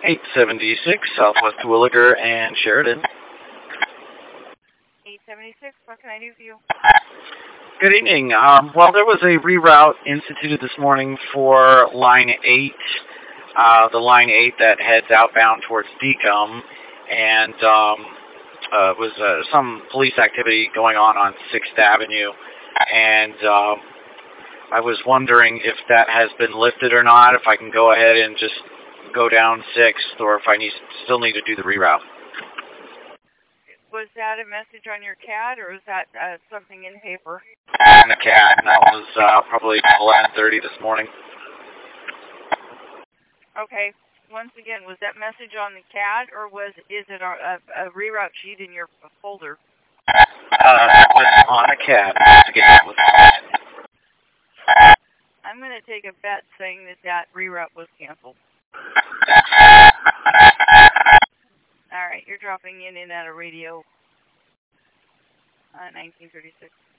876 Southwest Williger and Sheridan. 876, what can I do for you? Good evening. Well, there was a reroute instituted this morning for Line 8, the Line 8 that heads outbound towards Deacom, and was some police activity going on 6th Avenue, and I was wondering if that has been lifted or not, if I can go ahead and just go down 6th, or if I still need to do the reroute. Was that a message on your CAD, or was that something in paper? On the CAD, and that was probably 11:30 this morning. Okay. Once again, was that message on the CAD, or is it a reroute sheet in your folder? It was on a CAD. I'm going to take a bet saying that reroute was canceled. All right, you're dropping in and out of radio 1936.